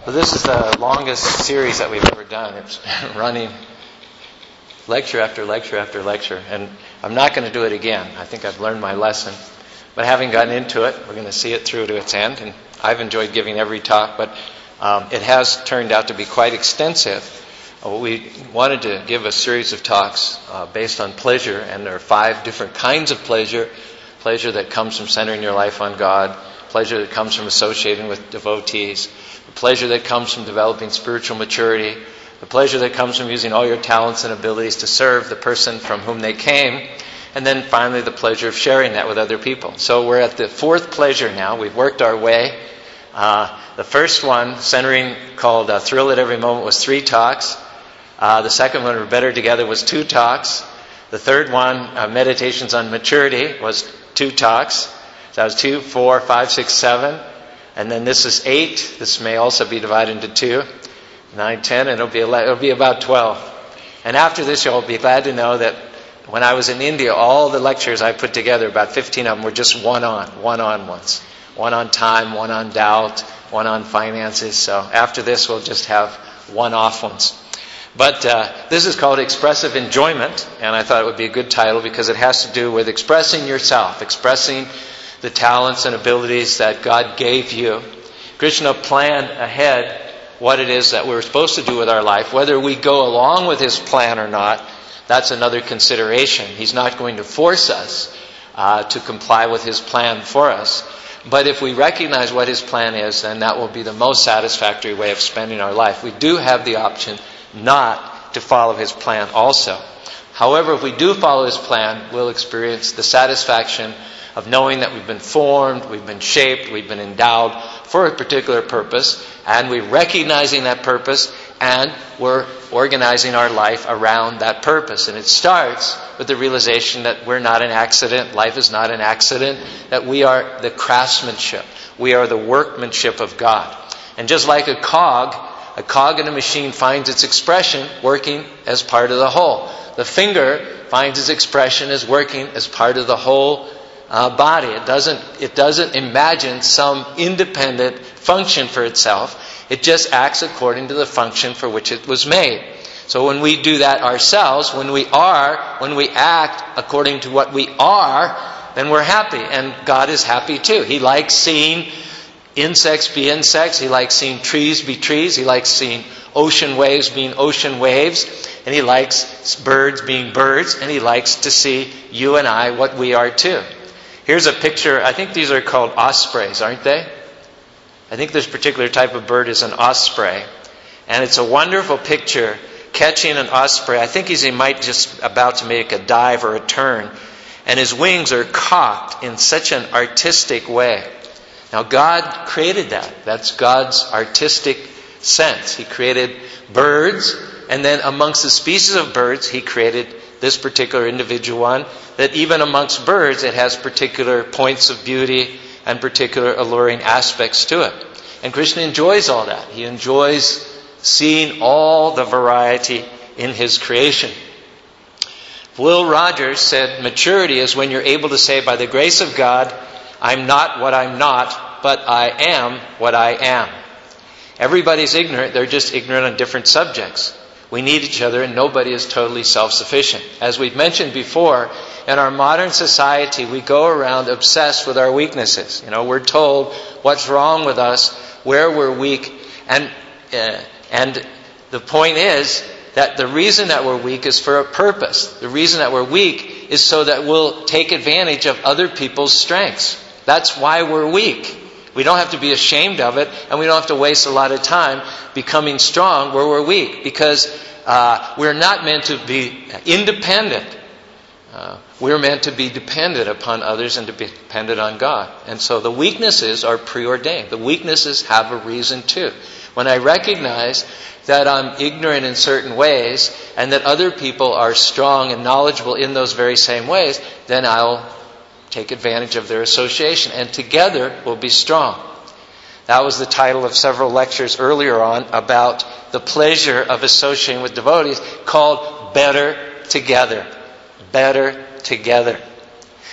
Well, this is the longest series that we've ever done. It's running lecture after lecture after lecture, and I'm not going to do it again. I think I've learned my lesson. But having gotten into it, we're going to see it through to its end, and I've enjoyed giving every talk, but it has turned out to be quite extensive. We wanted to give a series of talks based on pleasure, and there are 5 different kinds of pleasure. Pleasure that comes from centering your life on God, pleasure that comes from associating with devotees, the pleasure that comes from developing spiritual maturity, the pleasure that comes from using all your talents and abilities to serve the person from whom they came, and then finally the pleasure of sharing that with other people. So we're at the 4th pleasure now. We've worked our way. The first one, centering, called Thrill at Every Moment, was 3 talks. The second one, We're Better Together, was 2 talks. The third one, Meditations on Maturity, was 2 talks. So that was 2, 4, 5, 6, 7. And then this is 8. This may also be divided into 2. 9, 10, and it'll be about 12. And after this, you'll be glad to know that when I was in India, all the lectures I put together, about 15 of them, were just one-on ones. One on time, one on doubt, one on finances. So after this, we'll just have one-off ones. But this is called Expressive Enjoyment, and I thought it would be a good title because it has to do with expressing yourself, expressing the talents and abilities that God gave you. Krishna planned ahead what it is that we're supposed to do with our life. Whether we go along with His plan or not, that's another consideration. He's not going to force us to comply with His plan for us. But if we recognize what His plan is, then that will be the most satisfactory way of spending our life. We do have the option not to follow His plan also. However, if we do follow His plan, we'll experience the satisfaction of knowing that we've been formed, we've been shaped, we've been endowed for a particular purpose, and we're recognizing that purpose, and we're organizing our life around that purpose. And it starts with the realization that we're not an accident, life is not an accident, that we are the craftsmanship, we are the workmanship of God. And just like a cog in a machine finds its expression working as part of the whole. The finger finds its expression as working as part of the whole body. It doesn't imagine some independent function for itself. It just acts according to the function for which it was made. So when we do that ourselves, when we act according to what we are, then we're happy. And God is happy too. He likes seeing insects be insects. He likes seeing trees be trees. He likes seeing ocean waves being ocean waves. And He likes birds being birds. And He likes to see you and I what we are too. Here's a picture. I think these are called ospreys, aren't they? I think this particular type of bird is an osprey. And it's a wonderful picture catching an osprey. I think he might just about to make a dive or a turn. And his wings are cocked in such an artistic way. Now God created that. That's God's artistic sense. He created birds, and then amongst the species of birds, He created this particular individual one, that even amongst birds, it has particular points of beauty and particular alluring aspects to it. And Krishna enjoys all that. He enjoys seeing all the variety in His creation. Will Rogers said, maturity is when you're able to say, by the grace of God, I'm not what I'm not, but I am what I am. Everybody's ignorant. They're just ignorant on different subjects. We need each other, and nobody is totally self-sufficient. As we've mentioned before, in our modern society, we go around obsessed with our weaknesses. We're told what's wrong with us, where we're weak, and the point is that the reason that we're weak is for a purpose. The reason that we're weak is so that we'll take advantage of other people's strengths. That's why we're weak. We don't have to be ashamed of it, and we don't have to waste a lot of time becoming strong where we're weak, because we're not meant to be independent. We're meant to be dependent upon others and to be dependent on God. And so the weaknesses are preordained. The weaknesses have a reason too. When I recognize that I'm ignorant in certain ways and that other people are strong and knowledgeable in those very same ways, then I'll take advantage of their association, and together we'll be strong. That was the title of several lectures earlier on about the pleasure of associating with devotees, called Better Together. Better Together.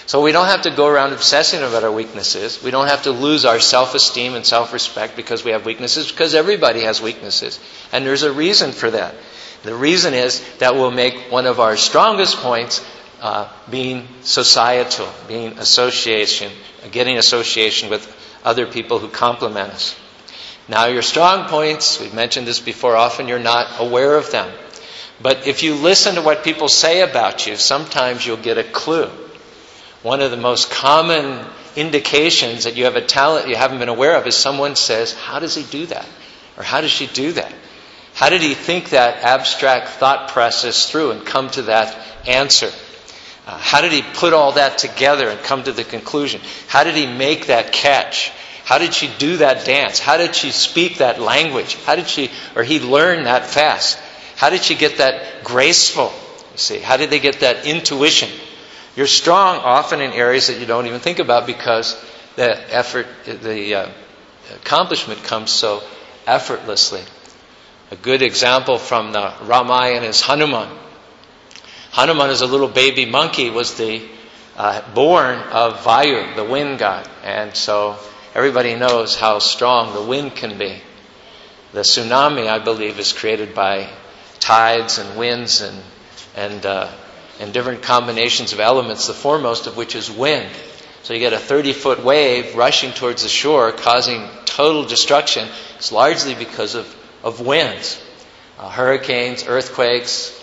So we don't have to go around obsessing about our weaknesses. We don't have to lose our self-esteem and self-respect because we have weaknesses, because everybody has weaknesses. And there's a reason for that. The reason is that will make one of our strongest points being societal, being association, getting association with other people who complement us. Now your strong points, we've mentioned this before, often you're not aware of them. But if you listen to what people say about you, sometimes you'll get a clue. One of the most common indications that you have a talent you haven't been aware of is someone says, how does he do that? Or how does she do that? How did he think that abstract thought process through and come to that answer? How did he put all that together and come to the conclusion? How did he make that catch? How did she do that dance? How did she speak that language? How did she or he learn that fast? How did she get that graceful? You see, how did they get that intuition? You're strong often in areas that you don't even think about because the effort, the accomplishment comes so effortlessly. A good example from the Ramayana is Hanuman. Hanuman, as a little baby monkey, was the born of Vayu, the wind god. And so everybody knows how strong the wind can be. The tsunami, I believe, is created by tides and winds and different combinations of elements, the foremost of which is wind. So you get a 30-foot wave rushing towards the shore, causing total destruction. It's largely because of winds. Hurricanes, earthquakes.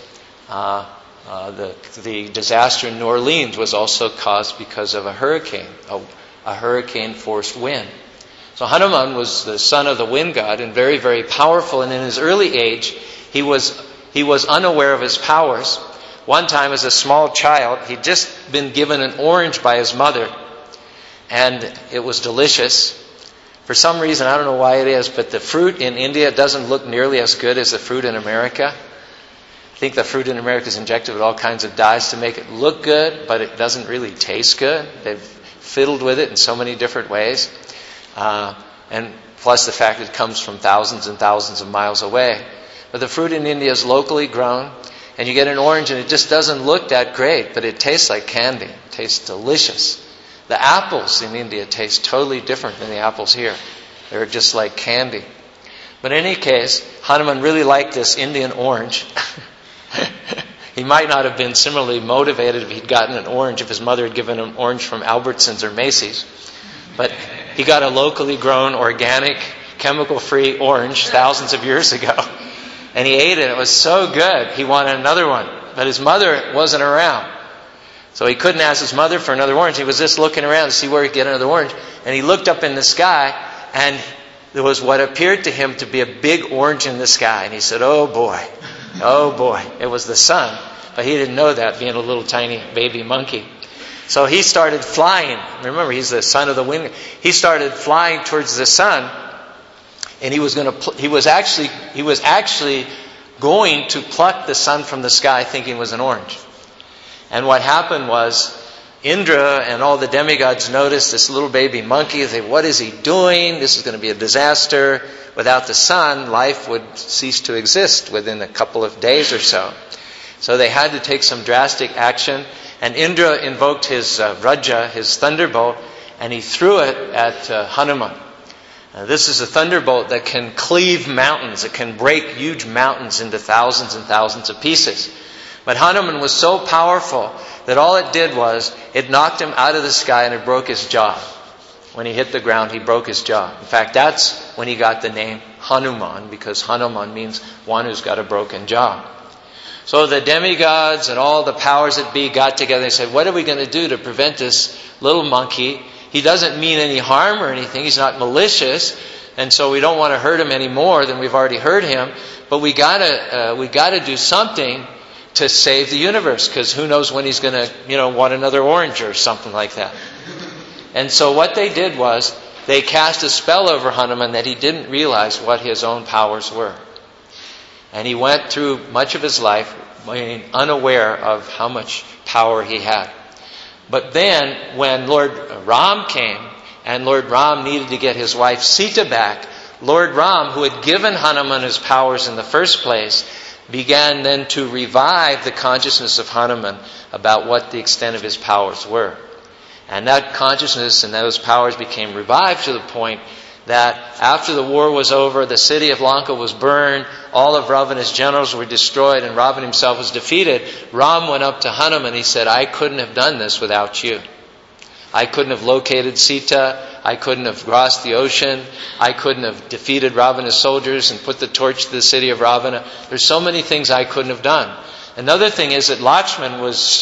The disaster in New Orleans was also caused because of a hurricane, a hurricane-forced wind. So Hanuman was the son of the wind god and very, very powerful. And in his early age, he was unaware of his powers. One time as a small child, he'd just been given an orange by his mother. And it was delicious. For some reason, I don't know why it is, but the fruit in India doesn't look nearly as good as the fruit in America. I think the fruit in America is injected with all kinds of dyes to make it look good, but it doesn't really taste good. They've fiddled with it in so many different ways. And plus the fact it comes from thousands and thousands of miles away. But the fruit in India is locally grown, and you get an orange and it just doesn't look that great, but it tastes like candy. It tastes delicious. The apples in India taste totally different than the apples here. They're just like candy. But in any case, Hanuman really liked this Indian orange. He might not have been similarly motivated if he'd gotten an orange, if his mother had given him an orange from Albertsons or Macy's. But he got a locally grown, organic, chemical-free orange thousands of years ago. And he ate it. It was so good, he wanted another one. But his mother wasn't around. So he couldn't ask his mother for another orange. He was just looking around to see where he'd get another orange. And he looked up in the sky, and there was what appeared to him to be a big orange in the sky. And he said, oh boy, it was the sun. But he didn't know that, being a little tiny baby monkey. So he started flying. Remember, he's the son of the wind. He started flying towards the sun, and he was actually going to pluck the sun from the sky, thinking it was an orange. And what happened was, Indra and all the demigods noticed this little baby monkey. They said, what is he doing? This is going to be a disaster. Without the sun, life would cease to exist within a couple of days or so. So they had to take some drastic action. And Indra invoked his Raja, his thunderbolt, and he threw it at Hanuman. This is a thunderbolt that can cleave mountains. It can break huge mountains into thousands and thousands of pieces. But Hanuman was so powerful that all it did was, it knocked him out of the sky and it broke his jaw. When he hit the ground, he broke his jaw. In fact, that's when he got the name Hanuman, because Hanuman means one who's got a broken jaw. So the demigods and all the powers that be got together and said, what are we going to do to prevent this little monkey? He doesn't mean any harm or anything. He's not malicious. And so we don't want to hurt him any more than we've already hurt him. But we gotta do something to save the universe, because who knows when he's going to, want another orange or something like that. And so what they did was, they cast a spell over Hanuman that he didn't realize what his own powers were. And he went through much of his life being unaware of how much power he had. But then, when Lord Ram came, and Lord Ram needed to get his wife Sita back, Lord Ram, who had given Hanuman his powers in the first place, began then to revive the consciousness of Hanuman about what the extent of his powers were. And that consciousness and those powers became revived to the point that after the war was over, the city of Lanka was burned, all of Ravana's generals were destroyed, and Ravana himself was defeated. Ram went up to Hanuman. He said, I couldn't have done this without you. I couldn't have located Sita. I couldn't have crossed the ocean. I couldn't have defeated Ravana's soldiers and put the torch to the city of Ravana. There's so many things I couldn't have done. Another thing is that Lakshman was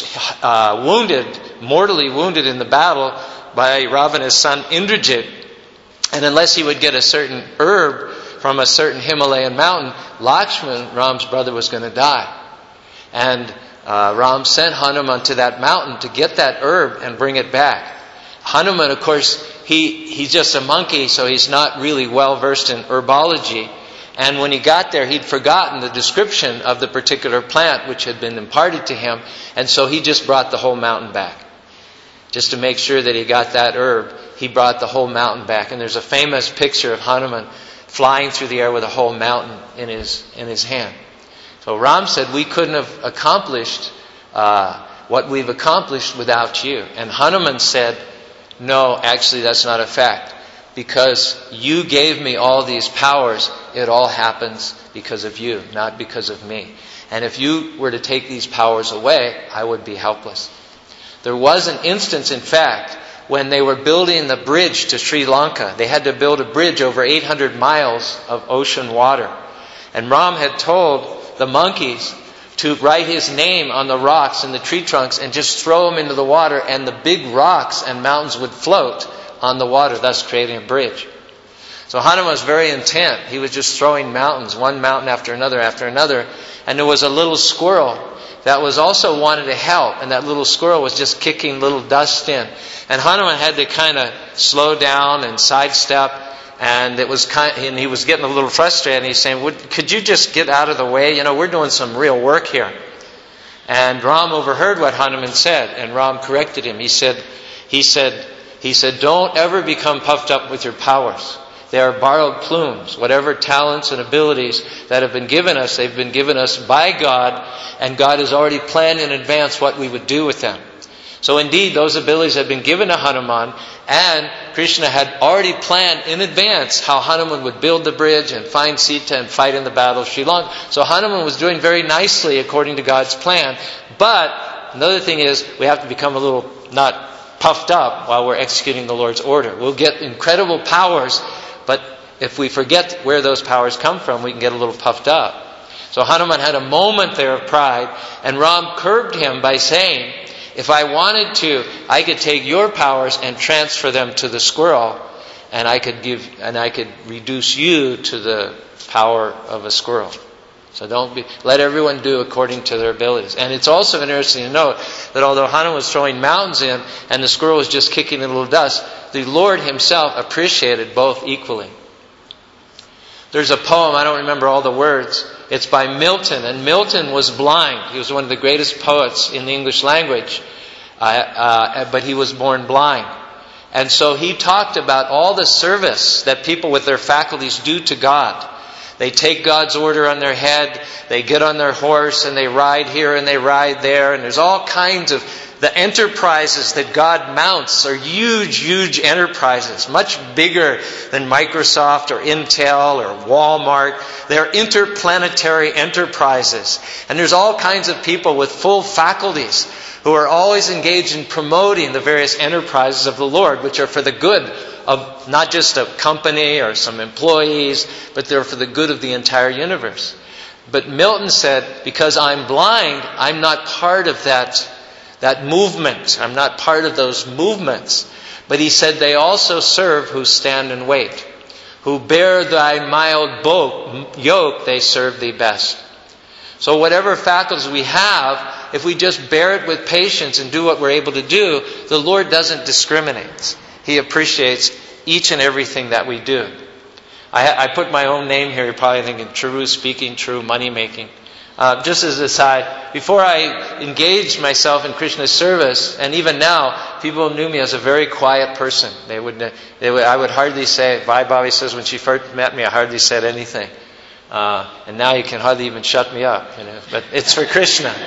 mortally wounded in the battle by Ravana's son Indrajit. And unless he would get a certain herb from a certain Himalayan mountain, Lakshman, Ram's brother, was going to die. And Ram sent Hanuman to that mountain to get that herb and bring it back. Hanuman, of course, he's just a monkey, so he's not really well versed in herbology. And when he got there, he'd forgotten the description of the particular plant which had been imparted to him. And so he just brought the whole mountain back. Just to make sure that he got that herb, he brought the whole mountain back. And there's a famous picture of Hanuman flying through the air with a whole mountain in his hand. So Ram said, we couldn't have accomplished what we've accomplished without you. And Hanuman said, no, actually that's not a fact. Because you gave me all these powers, it all happens because of you, not because of me. And if you were to take these powers away, I would be helpless. There was an instance, in fact, when they were building the bridge to Sri Lanka. They had to build a bridge over 800 miles of ocean water. And Ram had told the monkeys to write his name on the rocks and the tree trunks and just throw them into the water, and the big rocks and mountains would float on the water, thus creating a bridge. So Hanuman was very intent. He was just throwing mountains, one mountain after another, and there was a little squirrel that was also wanted to help, and that little squirrel was just kicking little dust in. And Hanuman had to kind of slow down and sidestep, and he was getting a little frustrated, and he's saying, could you just get out of the way? You know, we're doing some real work here. And Ram overheard what Hanuman said, and Ram corrected him. He said, don't ever become puffed up with your powers. They are borrowed plumes. Whatever talents and abilities that have been given us, they've been given us by God, and God has already planned in advance what we would do with them. So indeed, those abilities had been given to Hanuman, and Krishna had already planned in advance how Hanuman would build the bridge and find Sita and fight in the battle of Sri Lanka. So Hanuman was doing very nicely according to God's plan. But another thing is, we have to become a little not puffed up while we're executing the Lord's order. We'll get incredible powers, but if we forget where those powers come from, we can get a little puffed up. So Hanuman had a moment there of pride, and Ram curbed him by saying, if I wanted to, I could take your powers and transfer them to the squirrel, and I could reduce you to the power of a squirrel. So let everyone do according to their abilities. And it's also interesting to note that although Hanuman was throwing mountains in and the squirrel was just kicking a little dust, the Lord himself appreciated both equally. There's a poem, I don't remember all the words. It's by Milton, and Milton was blind. He was one of the greatest poets in the English language, but he was born blind. And so he talked about all the service that people with their faculties do to God. They take God's order on their head, they get on their horse, and they ride here and they ride there, and there's all kinds of... The enterprises that God mounts are huge, huge enterprises, much bigger than Microsoft or Intel or Walmart. They're interplanetary enterprises. And there's all kinds of people with full faculties who are always engaged in promoting the various enterprises of the Lord, which are for the good of not just a company or some employees, but they're for the good of the entire universe. But Milton said, because I'm blind, I'm not part of that movement. I'm not part of those movements. But he said they also serve who stand and wait. Who bear thy mild yoke, they serve thee best. So whatever faculties we have, if we just bear it with patience and do what we're able to do, the Lord doesn't discriminate. He appreciates each and everything that we do. I put my own name here. You're probably thinking true speaking, true money making. Just as an aside, before I engaged myself in Krishna's service, and even now, people knew me as a very quiet person. I would hardly say, Bhai Bhavi says, when she first met me, I hardly said anything. And now you can hardly even shut me up. But it's for Krishna.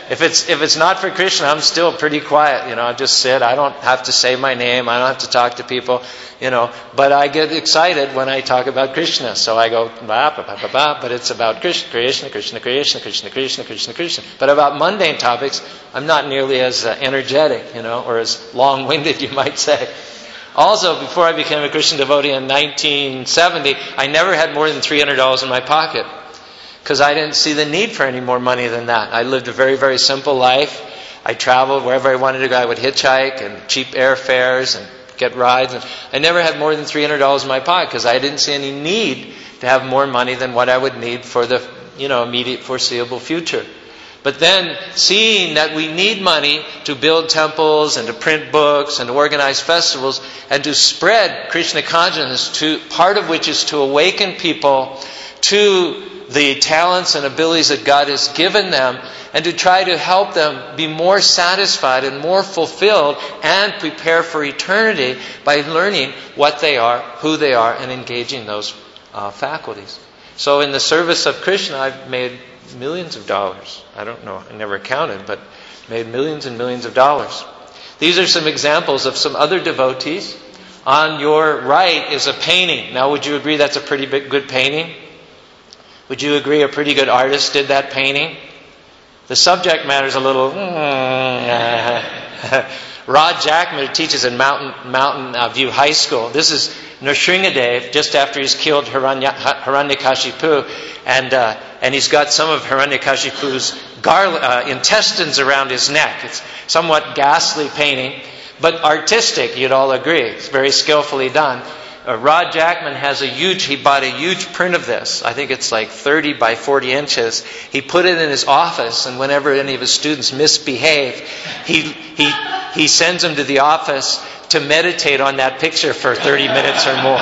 If it's not for Krishna, I'm still pretty quiet. I just sit. I don't have to say my name. I don't have to talk to people. But I get excited when I talk about Krishna. So I go, ba, ba, ba, ba, ba, but it's about Krishna, Krishna, Krishna, Krishna, Krishna, Krishna, Krishna, Krishna. But about mundane topics, I'm not nearly as energetic, or as long-winded, you might say. Also, before I became a Christian devotee in 1970, I never had more than $300 in my pocket, because I didn't see the need for any more money than that. I lived a very, very simple life. I traveled wherever I wanted to go. I would hitchhike and cheap airfares and get rides. And I never had more than $300 in my pocket because I didn't see any need to have more money than what I would need for the immediate foreseeable future. But then, seeing that we need money to build temples and to print books and to organize festivals and to spread Krishna consciousness, part of which is to awaken people to the talents and abilities that God has given them, and to try to help them be more satisfied and more fulfilled and prepare for eternity by learning what they are, who they are, and engaging those faculties. So in the service of Krishna, I've made millions of dollars. I don't know, I never counted, but made millions and millions of dollars. These are some examples of some other devotees. On your right is a painting. Now, would you agree that's a pretty good painting? Would you agree a pretty good artist did that painting? The subject matter is a little... Rod Jackman, who teaches in Mountain View High School. This is Nrsingadev, just after he's killed Hiranyakashipu. And he's got some of Hiranyakashipu's intestines around his neck. It's somewhat ghastly painting, but artistic, you'd all agree. It's very skillfully done. Rod Jackman he bought a huge print of this. I think it's like 30 by 40 inches. He put it in his office, and whenever any of his students misbehave, he sends them to the office to meditate on that picture for 30 minutes or more.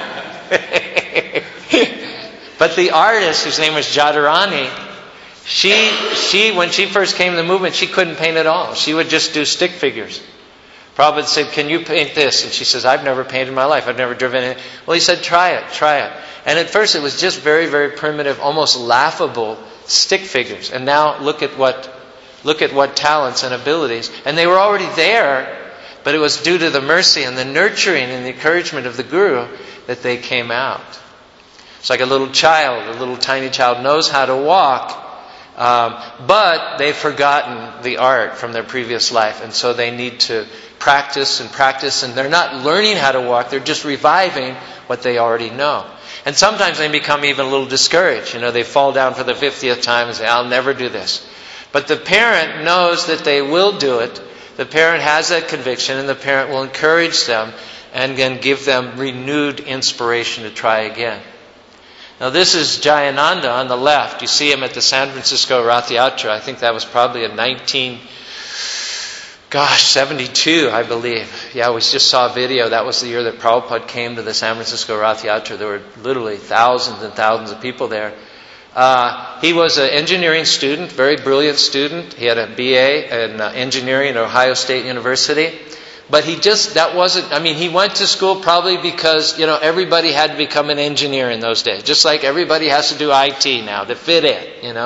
But the artist, whose name was Jadharani, she when she first came to the movement, she couldn't paint at all. She would just do stick figures. Prabhupada said, "Can you paint this?" And she says, "I've never painted in my life. I've never driven it." Well, he said, try it. And at first it was just very, very primitive, almost laughable stick figures. And now look at what talents and abilities. And they were already there, but it was due to the mercy and the nurturing and the encouragement of the Guru that they came out. It's like a little tiny child knows how to walk, but they've forgotten the art from their previous life, and so they need to practice, and they're not learning how to walk, they're just reviving what they already know. And sometimes they become even a little discouraged. They fall down for the 50th time and say, "I'll never do this." But the parent knows that they will do it. The parent has that conviction, and the parent will encourage them and then give them renewed inspiration to try again. Now this is Jayananda on the left. You see him at the San Francisco Rath Yatra. I think that was probably in 72, I believe. Yeah, we just saw a video. That was the year that Prabhupada came to the San Francisco Rath Yatra. There were literally thousands and thousands of people there. He was an engineering student, very brilliant student. He had a BA in engineering at Ohio State University. But he went to school probably because, everybody had to become an engineer in those days. Just like everybody has to do IT now to fit in,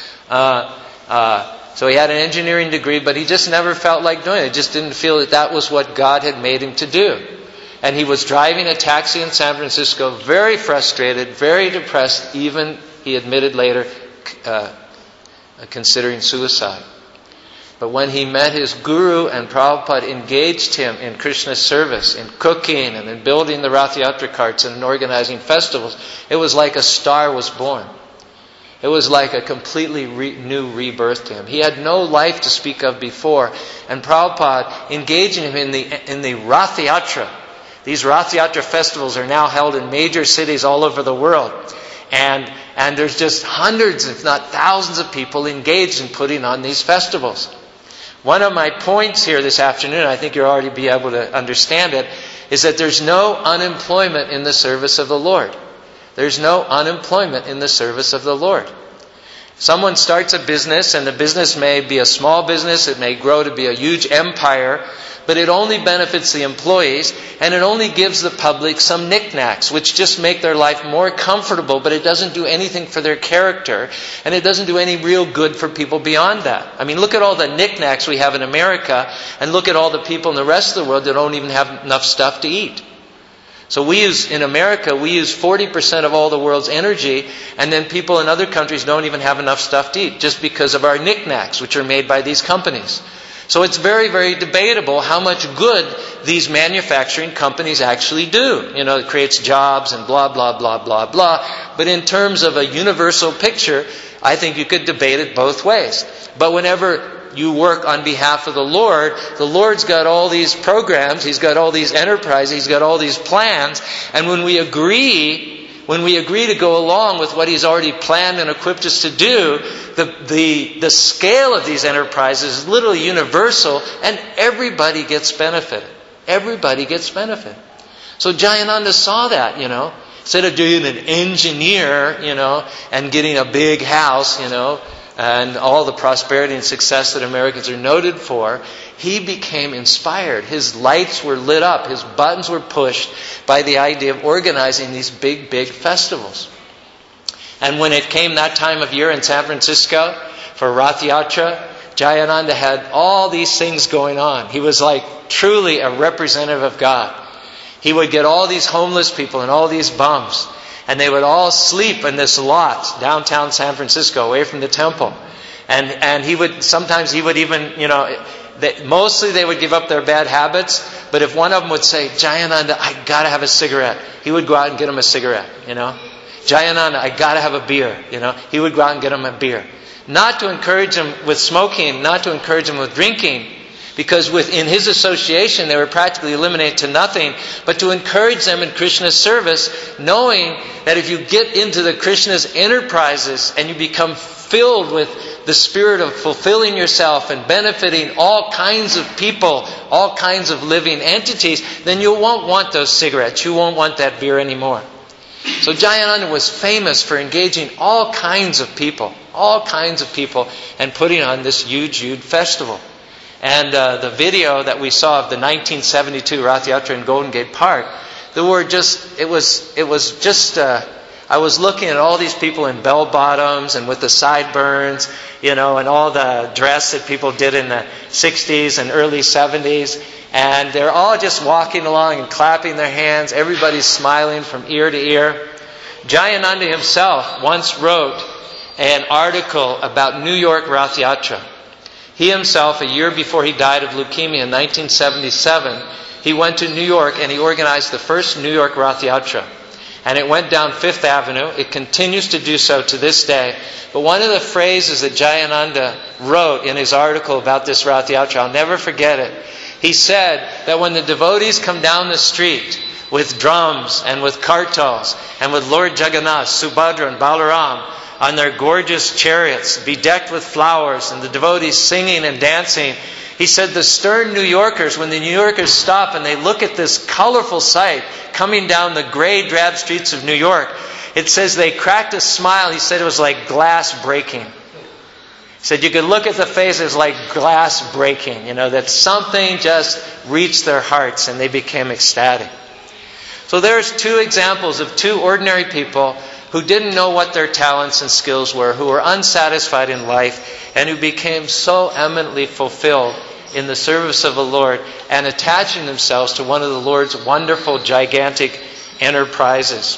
So he had an engineering degree, but he just never felt like doing it. He just didn't feel that was what God had made him to do. And he was driving a taxi in San Francisco, very frustrated, very depressed, even, he admitted later, considering suicide. But when he met his Guru and Prabhupada engaged him in Krishna's service, in cooking and in building the Rath Yatra carts and in organizing festivals, it was like a star was born. It was like a completely new rebirth to him. He had no life to speak of before. And Prabhupada engaging him in the Rath Yatra. These Rath Yatra festivals are now held in major cities all over the world. And there's just hundreds, if not thousands of people engaged in putting on these festivals. One of my points here this afternoon, I think you'll already be able to understand it, is that there's no unemployment in the service of the Lord. There's no unemployment in the service of the Lord. Someone starts a business, and the business may be a small business, it may grow to be a huge empire, but it only benefits the employees, and it only gives the public some knickknacks, which just make their life more comfortable, but it doesn't do anything for their character, and it doesn't do any real good for people beyond that. I mean, look at all the knickknacks we have in America, and look at all the people in the rest of the world that don't even have enough stuff to eat. So in America, we use 40% of all the world's energy, and then people in other countries don't even have enough stuff to eat, just because of our knickknacks, which are made by these companies. So it's very, very debatable how much good these manufacturing companies actually do. It creates jobs and blah, blah, blah, blah, blah. But in terms of a universal picture, I think you could debate it both ways. But whenever you work on behalf of the Lord's got all these programs, He's got all these enterprises, He's got all these plans, and when we agree to go along with what He's already planned and equipped us to do, the scale of these enterprises is literally universal, and everybody gets benefited. Everybody gets benefited. So Jayananda saw that, Instead of doing an engineer, and getting a big house, and all the prosperity and success that Americans are noted for, he became inspired. His lights were lit up. His buttons were pushed by the idea of organizing these big, big festivals. And when it came that time of year in San Francisco for Rath Yatra, Jayananda had all these things going on. He was like truly a representative of God. He would get all these homeless people and all these bums, and they would all sleep in this lot downtown San Francisco, away from the temple. And sometimes he would even, mostly they would give up their bad habits, but if one of them would say, Jayananda, I gotta have a cigarette, he would go out and get him a cigarette, Jayananda, I gotta have a beer, he would go out and get him a beer. Not to encourage him with smoking, not to encourage him with drinking, because in his association they were practically eliminated to nothing, but to encourage them in Krishna's service, knowing that if you get into the Krishna's enterprises and you become filled with the spirit of fulfilling yourself and benefiting all kinds of people, all kinds of living entities, then you won't want those cigarettes, you won't want that beer anymore. So Jayananda was famous for engaging all kinds of people, and putting on this huge, huge festival. And the video that we saw of the 1972 Rath Yatra in Golden Gate Park, I was looking at all these people in bell bottoms and with the sideburns, and all the dress that people did in the 60s and early 70s. And they're all just walking along and clapping their hands. Everybody's smiling from ear to ear. Jayananda himself once wrote an article about New York Rath Yatra. He himself, a year before he died of leukemia in 1977, he went to New York and he organized the first New York Rath Yatra. And it went down Fifth Avenue. It continues to do so to this day. But one of the phrases that Jayananda wrote in his article about this Rath Yatra, I'll never forget it. He said that when the devotees come down the street with drums and with kartals and with Lord Jagannath, Subhadra and Balaram on their gorgeous chariots, bedecked with flowers, and the devotees singing and dancing, he said the stern New Yorkers, when the New Yorkers stop and they look at this colorful sight coming down the gray, drab streets of New York, it says they cracked a smile. He said it was like glass breaking. He said you could look at the faces like glass breaking, that something just reached their hearts and they became ecstatic. So there's two examples of two ordinary people who didn't know what their talents and skills were, who were unsatisfied in life, and who became so eminently fulfilled in the service of the Lord and attaching themselves to one of the Lord's wonderful, gigantic enterprises.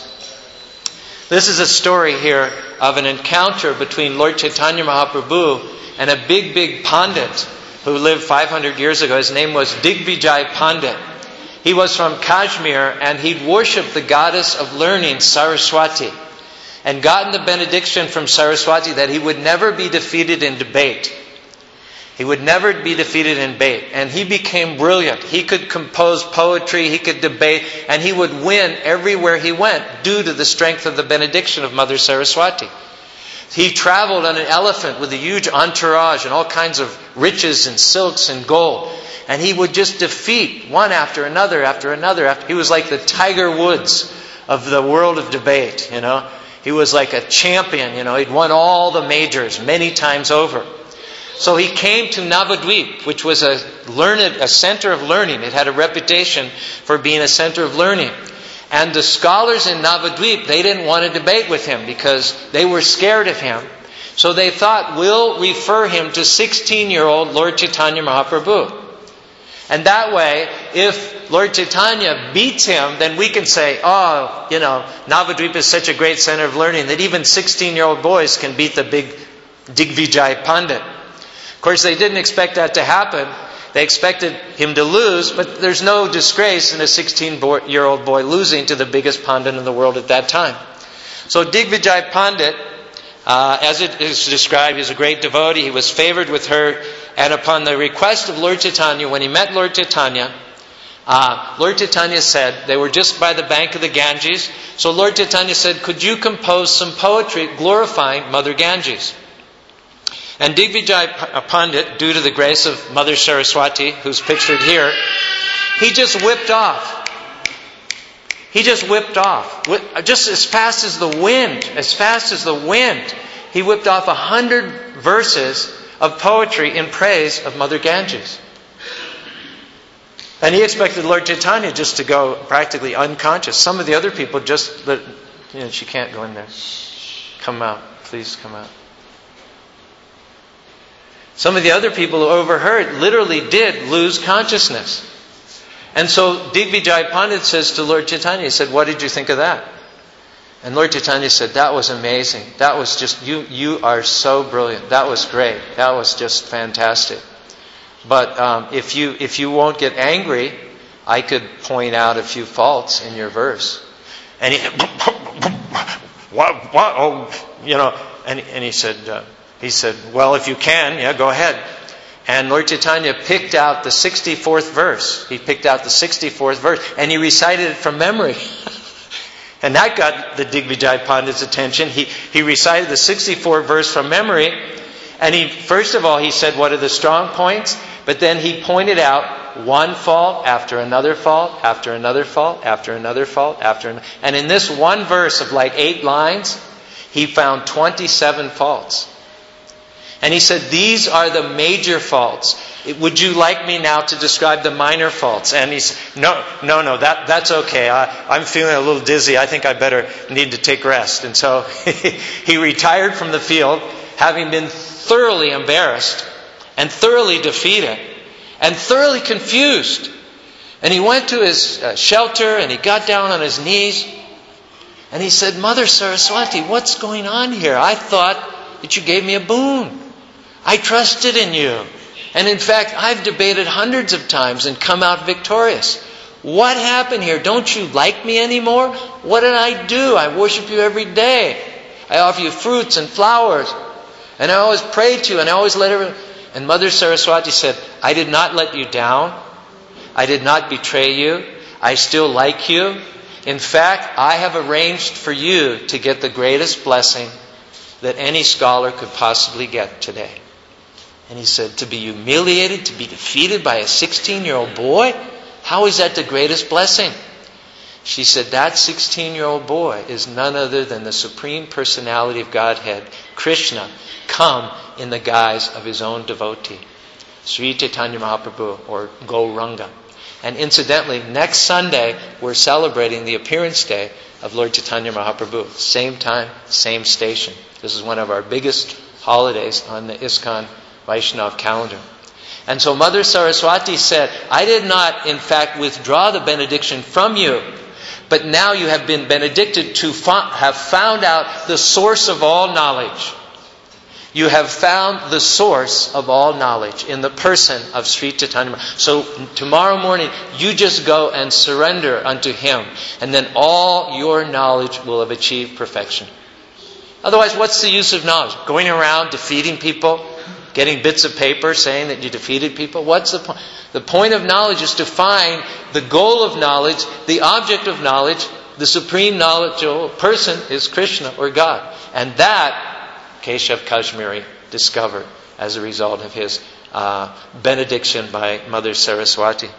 This is a story here of an encounter between Lord Chaitanya Mahaprabhu and a big, big Pandit who lived 500 years ago. His name was Digvijay Pandit. He was from Kashmir, and he'd worshipped the goddess of learning, Saraswati, and gotten the benediction from Saraswati that he would never be defeated in debate. He would never be defeated in debate. And he became brilliant. He could compose poetry, he could debate, and he would win everywhere he went due to the strength of the benediction of Mother Saraswati. He traveled on an elephant with a huge entourage and all kinds of riches and silks and gold. And he would just defeat one after another. He was like the Tiger Woods of the world of debate, He was like a champion, He'd won all the majors many times over. So he came to Navadvip, which was a center of learning. It had a reputation for being a center of learning. And the scholars in Navadvip, they didn't want to debate with him because they were scared of him. So they thought, we'll refer him to 16-year-old Lord Chaitanya Mahaprabhu. And that way, if Lord Chaitanya beats him, then we can say, Navadvip is such a great center of learning that even 16-year-old boys can beat the big Digvijay Pandit. Of course, they didn't expect that to happen. They expected him to lose, but there's no disgrace in a 16-year-old boy losing to the biggest Pandit in the world at that time. So Digvijay Pandit, as it is described, is a great devotee. He was favored with her, and upon the request of Lord Chaitanya, when he met Lord Chaitanya said, they were just by the bank of the Ganges, so Lord Chaitanya said, could you compose some poetry glorifying Mother Ganges? And Digvijay Pandit, due to the grace of Mother Saraswati, who's pictured here, he just whipped off. Just as fast as the wind, he whipped off 100 verses of poetry in praise of Mother Ganges. And he expected Lord Chaitanya just to go practically unconscious. Some of the other people she can't go in there. Come out, please come out. Some of the other people who overheard literally did lose consciousness. And so Digvijay Pandit says to Lord Chaitanya, he said, what did you think of that? And Lord Chaitanya said, that was amazing. That was just, you are so brilliant. That was great. That was just fantastic. But if you won't get angry, I could point out a few faults in your verse. And he, what? Oh, and he said, well, if you can, go ahead. And Lord Chaitanya picked out the 64th verse. He picked out the 64th verse, and he recited it from memory. And that got the Digvijay Pandit's attention. He recited the 64th verse from memory, and first of all, he said, what are the strong points? But then he pointed out one fault after another fault, after another fault, after another fault, and in this one verse of like 8 lines, he found 27 faults. And he said, these are the major faults. Would you like me now to describe the minor faults? And he said, no, that's okay. I'm feeling a little dizzy. I think I better need to take rest. And so he retired from the field, having been thoroughly embarrassed and thoroughly defeated and thoroughly confused. And he went to his shelter and he got down on his knees and he said, Mother Saraswati, what's going on here? I thought that you gave me a boon. I trusted in you. And in fact, I've debated hundreds of times and come out victorious. What happened here? Don't you like me anymore? What did I do? I worship you every day. I offer you fruits and flowers. And I always pray to you and I always let everyone... And Mother Saraswati said, I did not let you down. I did not betray you. I still like you. In fact, I have arranged for you to get the greatest blessing that any scholar could possibly get today. And he said, to be humiliated, to be defeated by a 16-year-old boy? How is that the greatest blessing? She said, that 16-year-old boy is none other than the Supreme Personality of Godhead, Krishna, come in the guise of his own devotee, Sri Chaitanya Mahaprabhu, or Gauranga. And incidentally, next Sunday, we're celebrating the appearance day of Lord Chaitanya Mahaprabhu. Same time, same station. This is one of our biggest holidays on the ISKCON Vaishnav calendar. And so Mother Saraswati said, I did not, in fact, withdraw the benediction from you, but now you have been benedicted to have found out the source of all knowledge. You have found the source of all knowledge in the person of Sri Chaitanya. So tomorrow morning, you just go and surrender unto Him, and then all your knowledge will have achieved perfection. Otherwise, what's the use of knowledge? Going around defeating people? Getting bits of paper saying that you defeated people? What's the point? The point of knowledge is to find the goal of knowledge, the object of knowledge. The supreme knowledgeable person is Krishna or God. And that Keshav Kashmiri discovered as a result of his benediction by Mother Saraswati.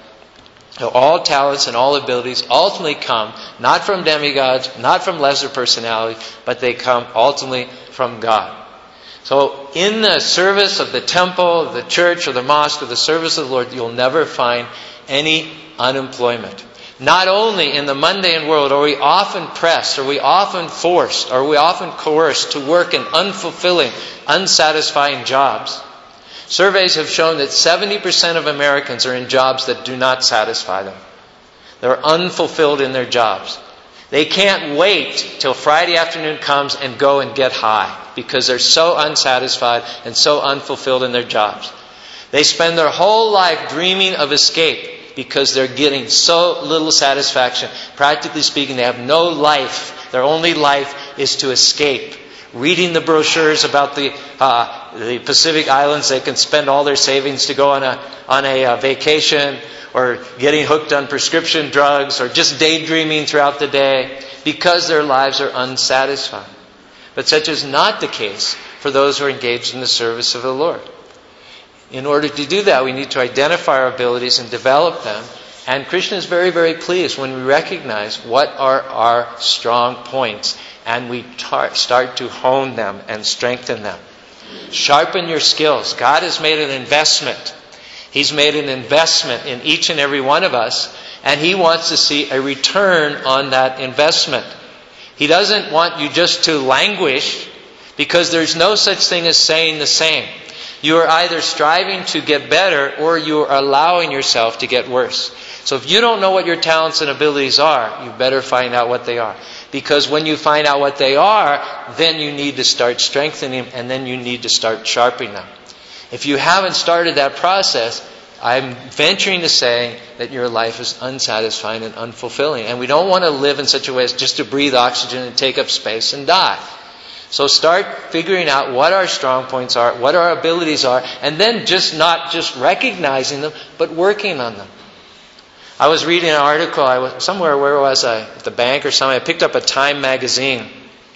So all talents and all abilities ultimately come not from demigods, not from lesser personalities, but they come ultimately from God. So in the service of the temple, of the church, or the mosque, or the service of the Lord, you'll never find any unemployment. Not only in the mundane world are we often pressed, are we often forced, are we often coerced to work in unfulfilling, unsatisfying jobs. Surveys have shown that 70% of Americans are in jobs that do not satisfy them. They're unfulfilled in their jobs. They can't wait till Friday afternoon comes and go and get high because they're so unsatisfied and so unfulfilled in their jobs. They spend their whole life dreaming of escape because they're getting so little satisfaction. Practically speaking, they have no life. Their only life is to escape. Reading the brochures about the Pacific Islands, they can spend all their savings to go on a vacation, or getting hooked on prescription drugs, or just daydreaming throughout the day because their lives are unsatisfied. But such is not the case for those who are engaged in the service of the Lord. In order to do that, we need to identify our abilities and develop them. And Krishna is very, very pleased when we recognize what are our strong points and we start to hone them and strengthen them. Sharpen your skills. God has made an investment. He's made an investment in each and every one of us, and He wants to see a return on that investment. He doesn't want you just to languish, because there's no such thing as saying the same. You are either striving to get better or you are allowing yourself to get worse. So if you don't know what your talents and abilities are, you better find out what they are. Because when you find out what they are, then you need to start strengthening them, and then you need to start sharpening them. If you haven't started that process, I'm venturing to say that your life is unsatisfying and unfulfilling. And we don't want to live in such a way as just to breathe oxygen and take up space and die. So start figuring out what our strong points are, what our abilities are, and then not just recognizing them, but working on them. I was reading an article, where was I? At the bank or something. I picked up a Time magazine.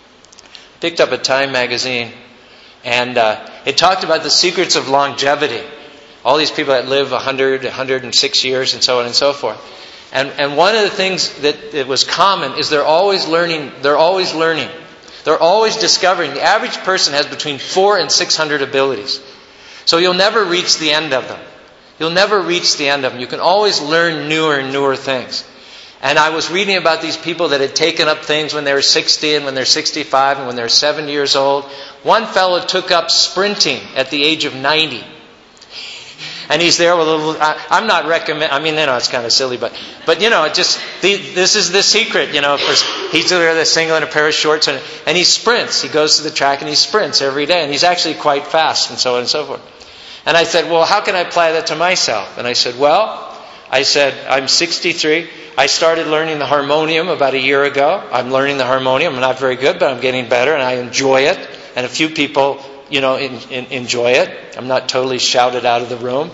And it talked about the secrets of longevity. All these people that live 100, 106 years and so on and so forth. And one of the things that it was common is they're always learning. They're always discovering. The average person has between 400 and 600 abilities. So you'll never reach the end of them. You can always learn newer and newer things. And I was reading about these people that had taken up things when they were 60 and when they're 65 and when they're 70 years old. One fellow took up sprinting at the age of 90. And he's there with a little... I'm not recommending... it's kind of silly, but this is the secret, He's there, the single in a pair of shorts, and he sprints. He goes to the track and he sprints every day. And he's actually quite fast and so on and so forth. And I said, well, how can I apply that to myself? And I said, I'm 63. I started learning the harmonium about a year ago. I'm learning the harmonium. I'm not very good, but I'm getting better, and I enjoy it. And a few people, enjoy it. I'm not totally shouted out of the room.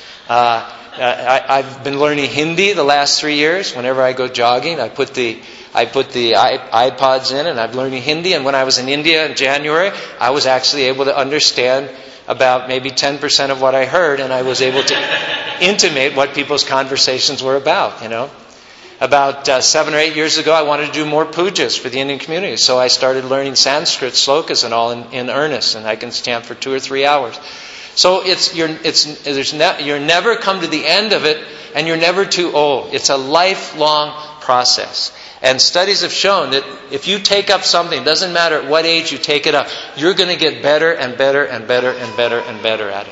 I've been learning Hindi the last 3 years. Whenever I go jogging, I put the iPods in, and I'm learning Hindi. And when I was in India in January, I was actually able to understand about maybe 10% of what I heard, and I was able to intimate what people's conversations were about, About 7 or 8 years ago, I wanted to do more pujas for the Indian community. So I started learning Sanskrit slokas and all in earnest, and I can chant for 2 or 3 hours. So you're never come to the end of it, and you're never too old. It's a lifelong process. And studies have shown that if you take up something, doesn't matter at what age you take it up, you're going to get better and better and better and better and better at it.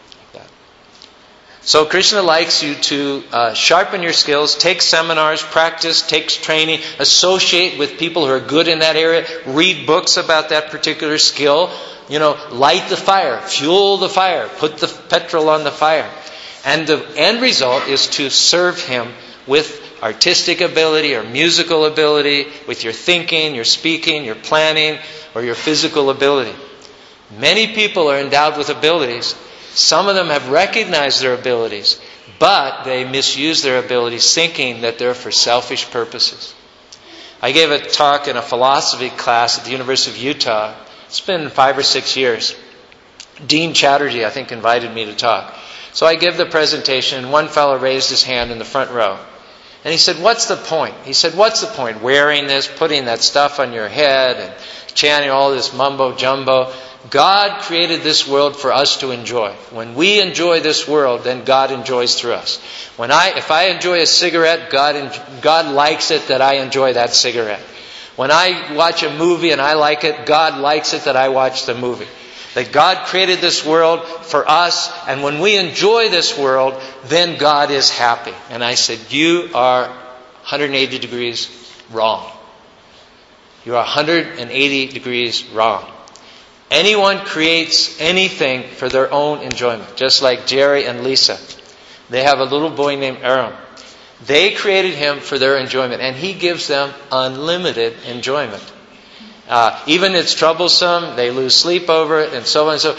So Krishna likes you to sharpen your skills, take seminars, practice, take training, associate with people who are good in that area, read books about that particular skill, light the fire, fuel the fire, put the petrol on the fire. And the end result is to serve Him with artistic ability or musical ability, with your thinking, your speaking, your planning, or your physical ability. Many people are endowed with abilities. Some of them have recognized their abilities, but they misuse their abilities thinking that they're for selfish purposes. I gave a talk in a philosophy class at the University of Utah. It's been 5 or 6 years. Dean Chatterjee, I think, invited me to talk. So I give the presentation, and one fellow raised his hand in the front row. And he said, what's the point? He said, what's the point? Wearing this, putting that stuff on your head, and chanting all this mumbo-jumbo. God created this world for us to enjoy. When we enjoy this world, then God enjoys through us. If I enjoy a cigarette, God likes it that I enjoy that cigarette. When I watch a movie and I like it, God likes it that I watch the movie. That God created this world for us, and when we enjoy this world, then God is happy. And I said, you are 180 degrees wrong. You are 180 degrees wrong. Anyone creates anything for their own enjoyment. Just like Jerry and Lisa. They have a little boy named Aaron. They created him for their enjoyment. And he gives them unlimited enjoyment. Even it's troublesome, they lose sleep over it, and so on and so.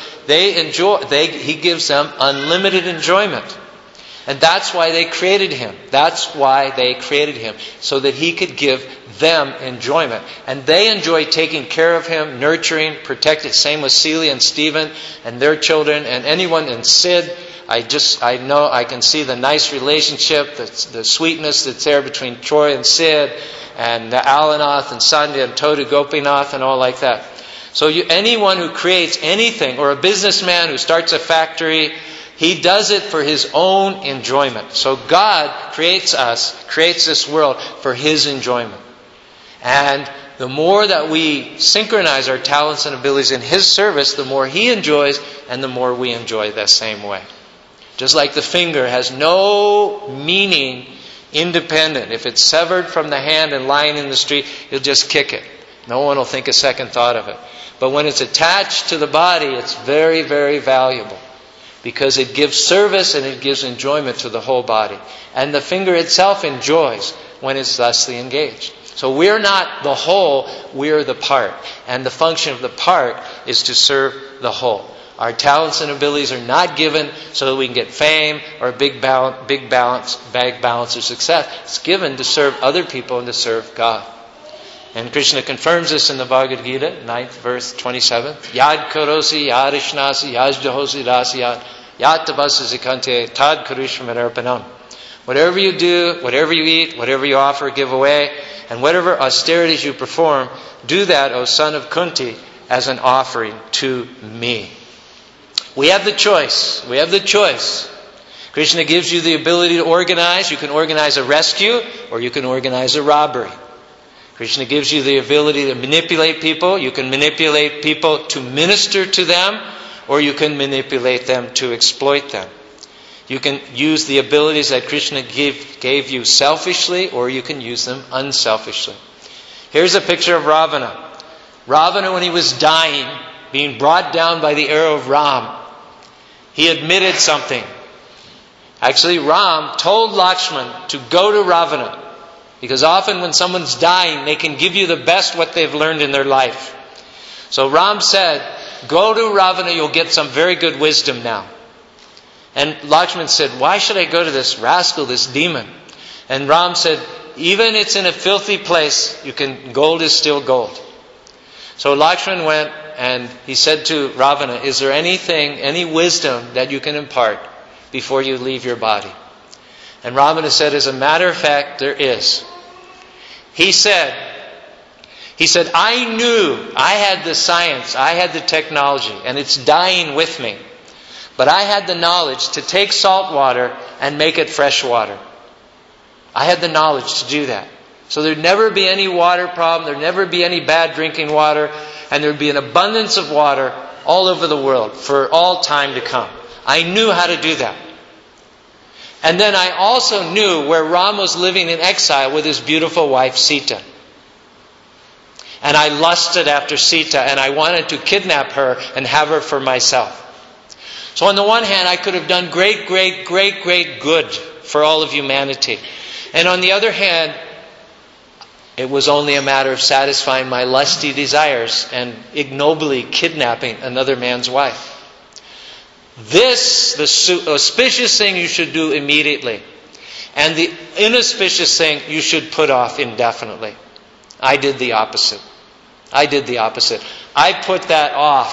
He gives them unlimited enjoyment. And that's why they created him. That's why they created him. So that he could give them enjoyment. And they enjoy taking care of him, nurturing, protecting. Same with Celia and Stephen and their children and anyone in Sid. I know I can see the nice relationship, the sweetness that's there between Troy and Sid and Alanath and Sandhya and Todu Gopinath and all like that. So anyone who creates anything, or a businessman who starts a factory, he does it for his own enjoyment. So God creates this world for His enjoyment. And the more that we synchronize our talents and abilities in His service, the more He enjoys and the more we enjoy that same way. Just like the finger has no meaning independent. If it's severed from the hand and lying in the street, you'll just kick it. No one will think a second thought of it. But when it's attached to the body, it's very, very valuable. Because it gives service and it gives enjoyment to the whole body. And the finger itself enjoys when it's thusly engaged. So we're not the whole, we're the part. And the function of the part is to serve the whole. Our talents and abilities are not given so that we can get fame or a big balance of success. It's given to serve other people and to serve God. And Krishna confirms this in the Bhagavad Gita, 9th verse 27. Yad karosi, yad ishnasi, yad jahosi dasi, yad tabasi zikante, tad karishram arpanam. Whatever you do, whatever you eat, whatever you offer, give away, and whatever austerities you perform, do that, O son of Kunti, as an offering to me. We have the choice. We have the choice. Krishna gives you the ability to organize. You can organize a rescue or you can organize a robbery. Krishna gives you the ability to manipulate people. You can manipulate people to minister to them, or you can manipulate them to exploit them. You can use the abilities that Krishna gave you selfishly, or you can use them unselfishly. Here's a picture of Ravana. Ravana, when he was dying, being brought down by the arrow of Ram, he admitted something. Actually, Ram told Lakshman to go to Ravana. Because often when someone's dying, they can give you the best what they've learned in their life. So Ram said, go to Ravana, you'll get some very good wisdom now. And Lakshman said, why should I go to this rascal, this demon? And Ram said, even it's in a filthy place, gold is still gold. So Lakshman went and he said to Ravana, is there any wisdom that you can impart before you leave your body? And Ravana said, as a matter of fact, there is. He said, I knew I had the science, I had the technology, and it's dying with me. But I had the knowledge to take salt water and make it fresh water. I had the knowledge to do that. So there'd never be any water problem, there'd never be any bad drinking water, and there'd be an abundance of water all over the world for all time to come. I knew how to do that. And then I also knew where Ram was living in exile with his beautiful wife Sita. And I lusted after Sita and I wanted to kidnap her and have her for myself. So on the one hand, I could have done great good for all of humanity. And on the other hand, it was only a matter of satisfying my lusty desires and ignobly kidnapping another man's wife. This, the auspicious thing you should do immediately. And the inauspicious thing you should put off indefinitely. I did the opposite. I put that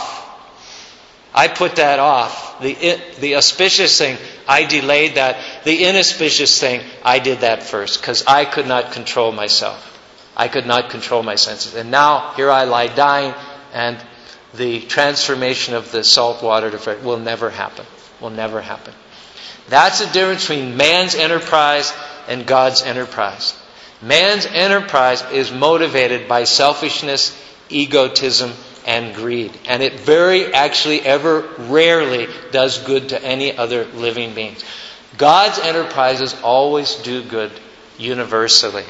off. The auspicious thing, I delayed that. The inauspicious thing, I did that first. Because I could not control myself. I could not control my senses. And now, here I lie dying, and the transformation of the salt water to fresh will never happen. Will never happen. That's the difference between man's enterprise and God's enterprise. Man's enterprise is motivated by selfishness, egotism, and greed. And it ever rarely does good to any other living beings. God's enterprises always do good universally.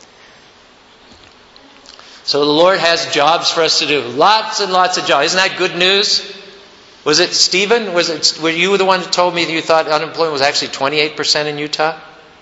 So the Lord has jobs for us to do. Lots and lots of jobs. Isn't that good news? Was it Stephen? Were you the one who told me that you thought unemployment was actually 28% in Utah?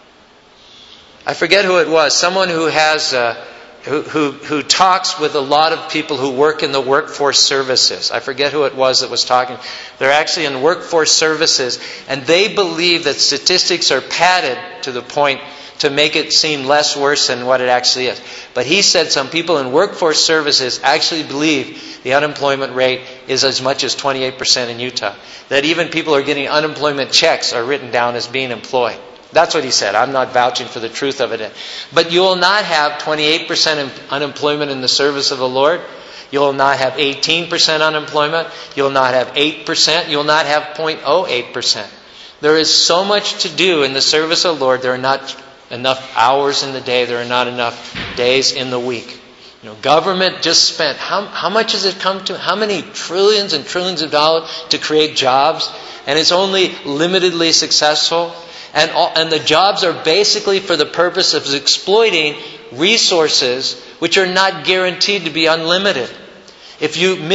I forget who it was. Someone who has who talks with a lot of people who work in the workforce services. I forget who it was that was talking. They're actually in workforce services, and they believe that statistics are padded to the point to make it seem less worse than what it actually is. But he said some people in workforce services actually believe the unemployment rate is as much as 28% in Utah. That even people who are getting unemployment checks are written down as being employed. That's what he said. I'm not vouching for the truth of it. But you will not have 28% unemployment in the service of the Lord. You will not have 18% unemployment. You will not have 8%. You will not have 0.08%. There is so much to do in the service of the Lord. There are not enough hours in the day. There are not enough days in the week. Government just spent, how much has it come to? How many trillions and trillions of dollars to create jobs? And it's only limitedly successful. And the jobs are basically for the purpose of exploiting resources which are not guaranteed to be unlimited. If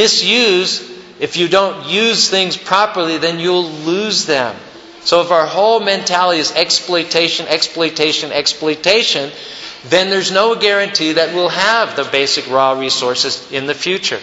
you don't use things properly, then you'll lose them. So if our whole mentality is exploitation, exploitation, exploitation, then there's no guarantee that we'll have the basic raw resources in the future.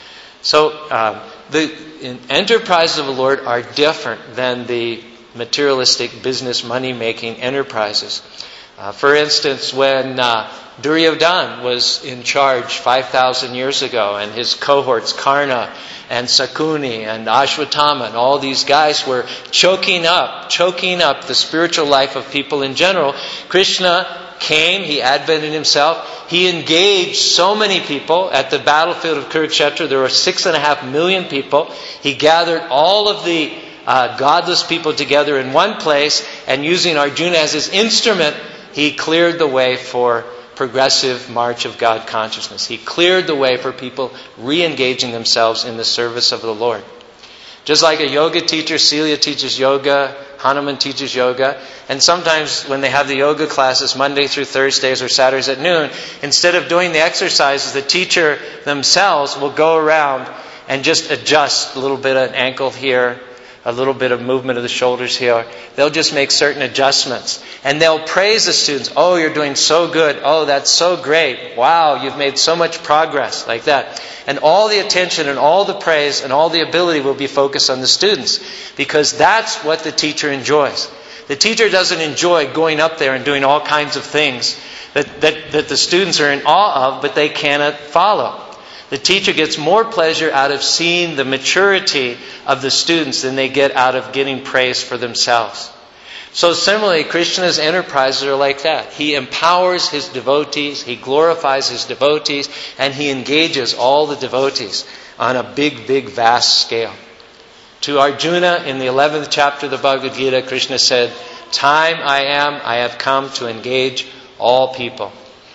So the enterprises of the Lord are different than the materialistic business money-making enterprises. For instance, when Duryodhana was in charge 5,000 years ago, and his cohorts, Karna and Sakuni and Ashwatthama, and all these guys were choking up the spiritual life of people in general, Krishna came, he advented himself, he engaged so many people at the battlefield of Kurukshetra. There were 6.5 million people. He gathered all of the godless people together in one place, and using Arjuna as his instrument, he cleared the way for progressive march of God consciousness. He cleared the way for people re-engaging themselves in the service of the Lord. Just like a yoga teacher, Celia teaches yoga, Hanuman teaches yoga, and sometimes when they have the yoga classes Monday through Thursdays or Saturdays at noon, instead of doing the exercises, the teacher themselves will go around and just adjust a little bit of an ankle here, a little bit of movement of the shoulders here. They'll just make certain adjustments. And they'll praise the students. Oh, you're doing so good. Oh, that's so great. Wow, you've made so much progress. Like that. And all the attention and all the praise and all the ability will be focused on the students. Because that's what the teacher enjoys. The teacher doesn't enjoy going up there and doing all kinds of things that the students are in awe of, but they cannot follow. The teacher gets more pleasure out of seeing the maturity of the students than they get out of getting praise for themselves. So similarly, Krishna's enterprises are like that. He empowers his devotees, he glorifies his devotees, and he engages all the devotees on a big, big, vast scale. To Arjuna, in the 11th chapter of the Bhagavad Gita, Krishna said, "Time I have come to engage all people."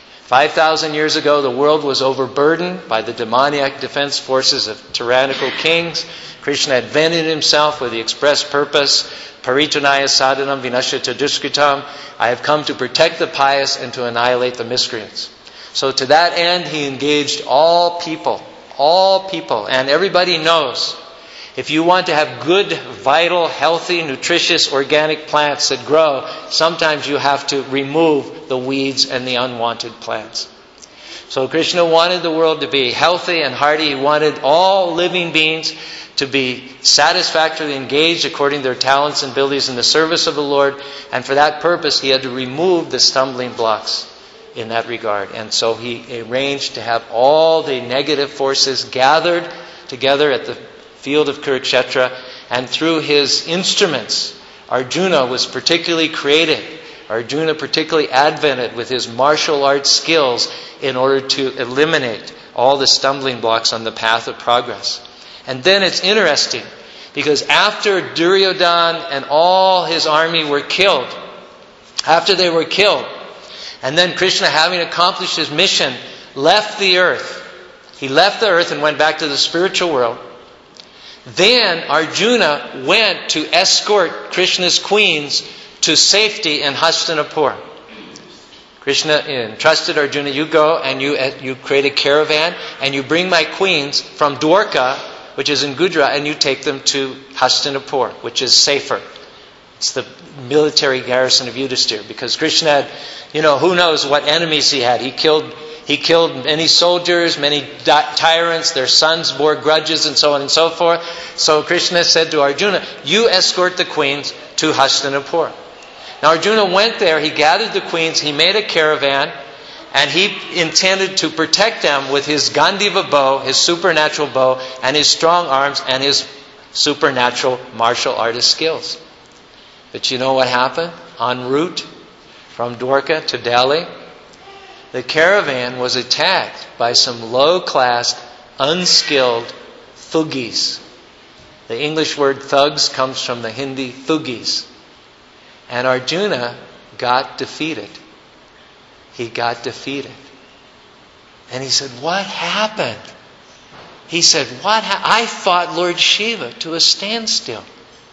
5,000 years ago, the world was overburdened by the demoniac defense forces of tyrannical kings. Krishna advented himself with the express purpose, Paritunaya sadhanam vinashyata duskritam. I have come to protect the pious and to annihilate the miscreants. So to that end, he engaged all people. And everybody knows, if you want to have good, vital, healthy, nutritious, organic plants that grow, sometimes you have to remove the weeds and the unwanted plants. So Krishna wanted the world to be healthy and hearty. He wanted all living beings to be satisfactorily engaged according to their talents and abilities in the service of the Lord. And for that purpose, he had to remove the stumbling blocks in that regard. And so he arranged to have all the negative forces gathered together at the field of Kurukshetra, and through his instruments, Arjuna was particularly created. Arjuna particularly advented with his martial arts skills in order to eliminate all the stumbling blocks on the path of progress. And then it's interesting, because after Duryodhana and all his army were killed, after they were killed, and then Krishna, having accomplished his mission, left the earth. He left the earth and went back to the spiritual world. Then Arjuna went to escort Krishna's queens to safety in Hastinapur. Krishna entrusted Arjuna, you go and you create a caravan and you bring my queens from Dwarka, which is in Gujarat, and you take them to Hastinapur, which is safer. It's the military garrison of Yudhishthira, because Krishna had, who knows what enemies he had. He killed many soldiers, many tyrants, their sons bore grudges, and so on and so forth. So Krishna said to Arjuna, you escort the queens to Hastinapur. Now Arjuna went there, he gathered the queens, he made a caravan, and he intended to protect them with his Gandiva bow, his supernatural bow, and his strong arms, and his supernatural martial artist skills. But you know what happened? En route from Dwarka to Delhi, the caravan was attacked by some low-class, unskilled thugis. The English word thugs comes from the Hindi thugis. And Arjuna got defeated. He got defeated. And he said, what happened? He said, I fought Lord Shiva to a standstill.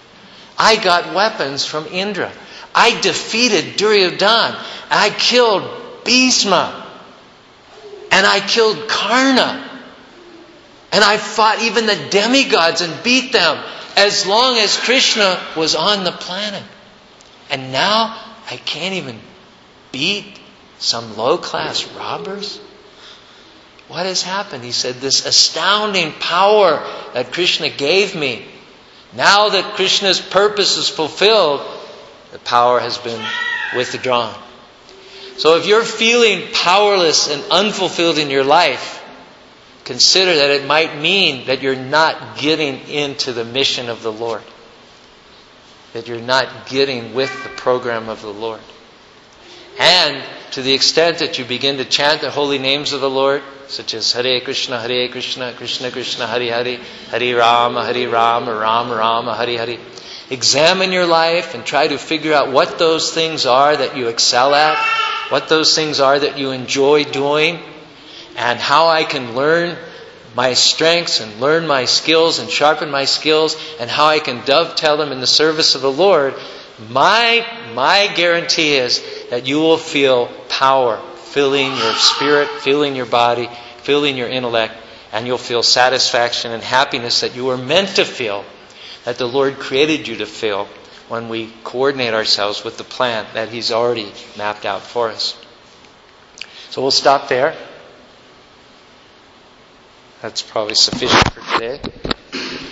I got weapons from Indra. I defeated Duryodhana. I killed Bhisma. And I killed Karna. And I fought even the demigods and beat them as long as Krishna was on the planet. And now I can't even beat some low-class robbers? What has happened? He said, this astounding power that Krishna gave me, now that Krishna's purpose is fulfilled, the power has been withdrawn. So if you're feeling powerless and unfulfilled in your life, consider that it might mean that you're not getting into the mission of the Lord. That you're not getting with the program of the Lord. And to the extent that you begin to chant the holy names of the Lord, such as Hare Krishna, Krishna Krishna, Hare Hare, Hare Rama, Rama Rama, Hare Hare. Examine your life and try to figure out what those things are that you excel at, what those things are that you enjoy doing, and how I can learn my strengths and learn my skills and sharpen my skills, and how I can dovetail them in the service of the Lord. My guarantee is that you will feel power filling your spirit, filling your body, filling your intellect, and you'll feel satisfaction and happiness that you were meant to feel, that the Lord created you to feel when we coordinate ourselves with the plan that He's already mapped out for us. So we'll stop there. That's probably sufficient for today.